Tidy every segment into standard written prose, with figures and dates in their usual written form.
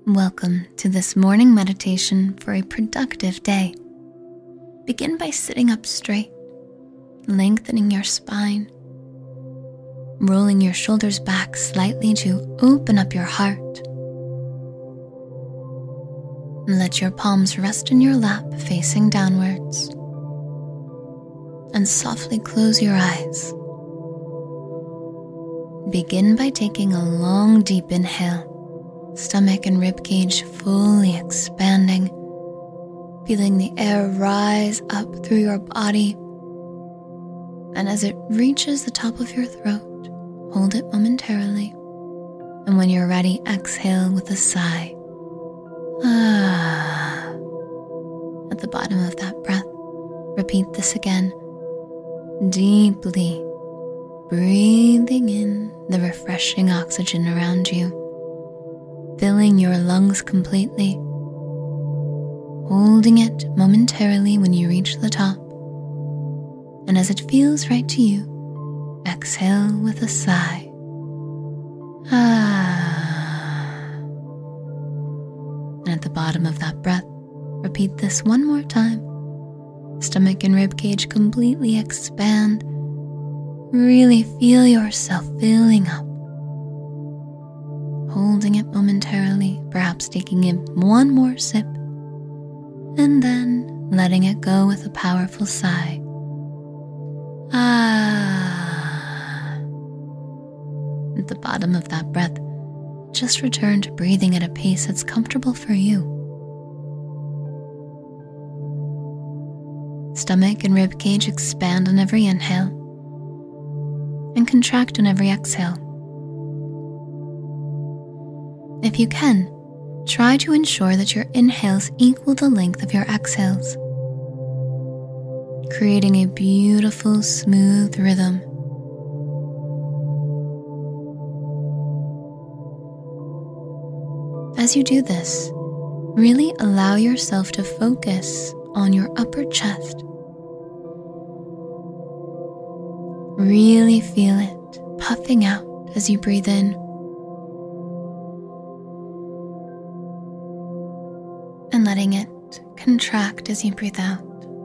Welcome to this morning meditation for a productive day. Begin by sitting up straight, lengthening your spine, rolling your shoulders back slightly to open up your heart. Let your palms rest in your lap facing downwards, and softly close your eyes. Begin by taking a long, deep inhale. Stomach and ribcage fully expanding, feeling the air rise up through your body. And as it reaches the top of your throat, hold it momentarily. And when you're ready, exhale with a sigh. At the bottom of that breath, repeat this again, deeply breathing in the refreshing oxygen around you, filling your lungs completely, holding it momentarily when you reach the top, and as it feels right to you, exhale with a sigh. And at the bottom of that breath, repeat this one more time. Stomach and ribcage completely expand. Really feel yourself filling up. Holding it momentarily, perhaps taking in one more sip, and then letting it go with a powerful sigh. At the bottom of that breath, just return to breathing at a pace that's comfortable for you. Stomach and ribcage expand on every inhale and contract on every exhale. If you can, try to ensure that your inhales equal the length of your exhales, creating a beautiful, smooth rhythm. As you do this, really allow yourself to focus on your upper chest. Really feel it puffing out as you breathe in, and letting it contract as you breathe out.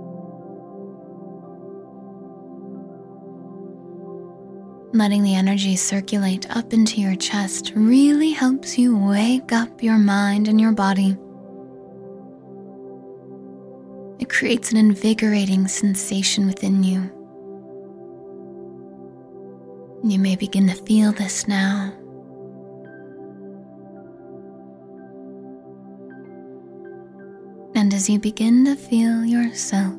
Letting the energy circulate up into your chest really helps you wake up your mind and your body. It creates an invigorating sensation within you. You may begin to feel this now. And as you begin to feel yourself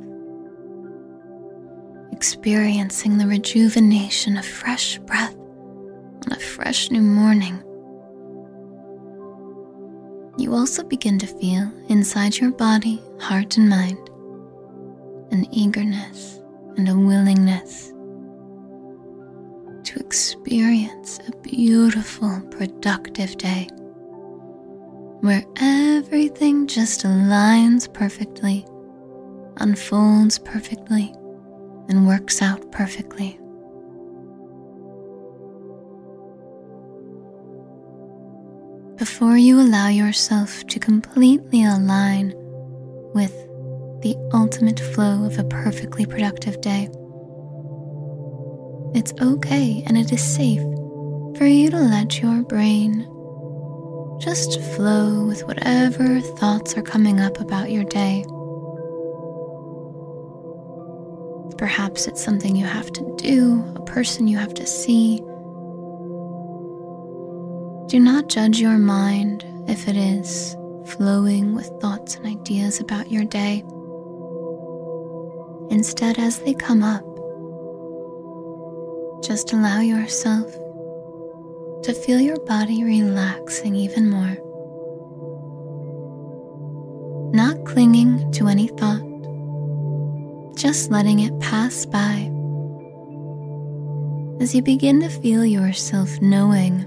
experiencing the rejuvenation of fresh breath on a fresh new morning, you also begin to feel inside your body, heart, and mind an eagerness and a willingness to experience a beautiful, productive day, where everything just aligns perfectly, unfolds perfectly, and works out perfectly. Before you allow yourself to completely align with the ultimate flow of a perfectly productive day, it's okay and it is safe for you to let your brain just flow with whatever thoughts are coming up about your day. Perhaps it's something you have to do, a person you have to see. Do not judge your mind if it is flowing with thoughts and ideas about your day. Instead, as they come up, just allow yourself to feel your body relaxing even more. Not clinging to any thought, just letting it pass by as you begin to feel yourself knowing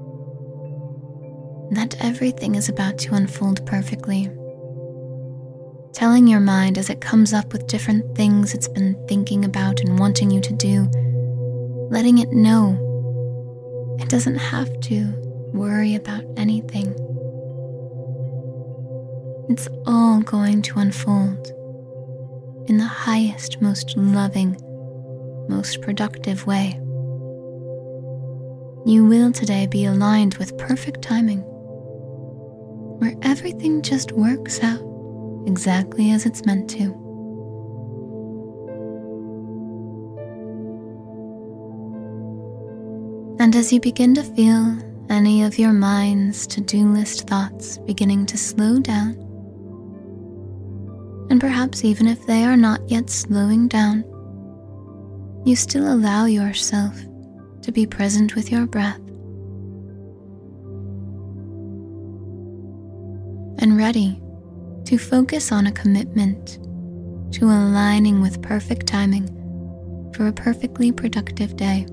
that everything is about to unfold perfectly. Telling your mind as it comes up with different things it's been thinking about and wanting you to do, letting it know it doesn't have to worry about anything. It's all going to unfold in the highest, most loving, most productive way. You will today be aligned with perfect timing, where everything just works out exactly as it's meant to. And as you begin to feel any of your mind's to-do list thoughts beginning to slow down, and perhaps even if they are not yet slowing down, you still allow yourself to be present with your breath and ready to focus on a commitment to aligning with perfect timing for a perfectly productive day.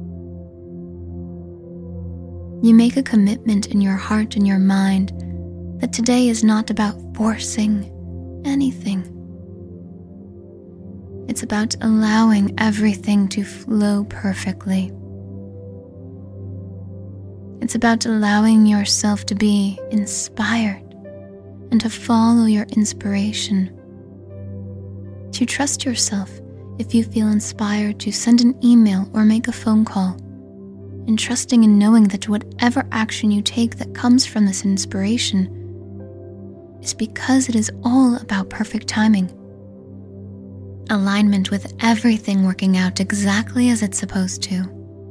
You make a commitment in your heart and your mind that today is not about forcing anything. It's about allowing everything to flow perfectly. It's about allowing yourself to be inspired and to follow your inspiration. To trust yourself if you feel inspired to send an email or make a phone call, and trusting and knowing that whatever action you take that comes from this inspiration is because it is all about perfect timing. Alignment with everything working out exactly as it's supposed to.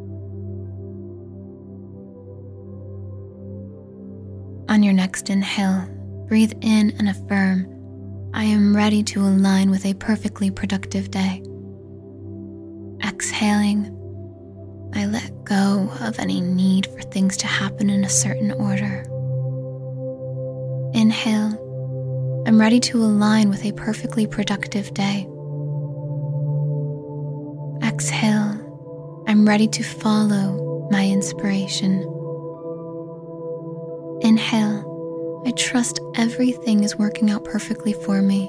On your next inhale, breathe in and affirm, I am ready to align with a perfectly productive day. Exhaling, I let go of any need for things to happen in a certain order. Inhale, I'm ready to align with a perfectly productive day. Exhale, I'm ready to follow my inspiration. Inhale, I trust everything is working out perfectly for me.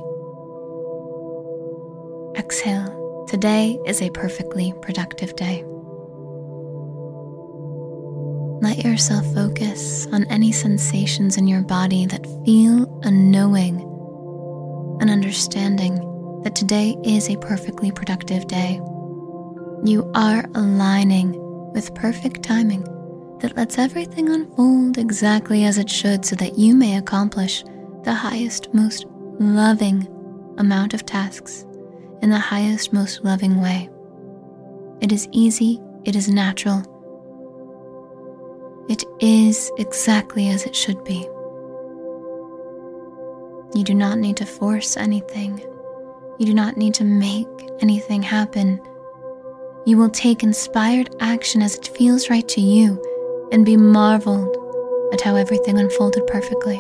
Exhale, today is a perfectly productive day. Let yourself focus on any sensations in your body that feel a knowing, an understanding that today is a perfectly productive day. You are aligning with perfect timing that lets everything unfold exactly as it should so that you may accomplish the highest, most loving amount of tasks in the highest, most loving way. It is easy, it is natural. It is exactly as it should be. You do not need to force anything. You do not need to make anything happen. You will take inspired action as it feels right to you and be marveled at how everything unfolded perfectly.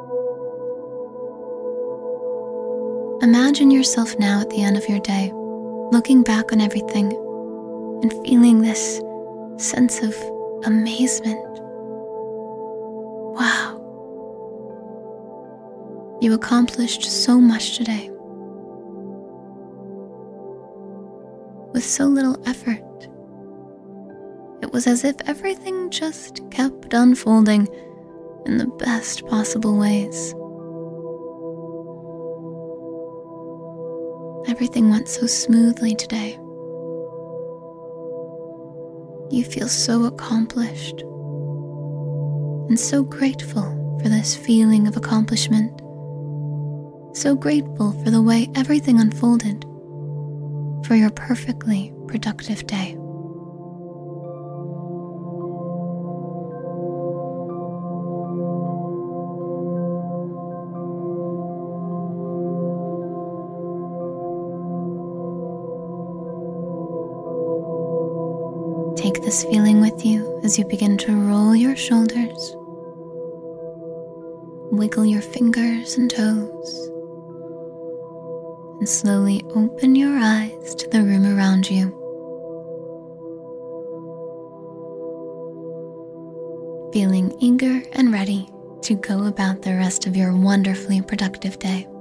Imagine yourself now at the end of your day, looking back on everything and feeling this sense of amazement. Wow. You accomplished so much today with so little effort. It was as if everything just kept unfolding in the best possible ways. Everything went so smoothly today. You feel so accomplished and so grateful for this feeling of accomplishment. So grateful for the way everything unfolded for your perfectly productive day. Take this feeling with you as you begin to roll your shoulders, wiggle your fingers and toes, and slowly open your eyes to the room around you. Feeling eager and ready to go about the rest of your wonderfully productive day.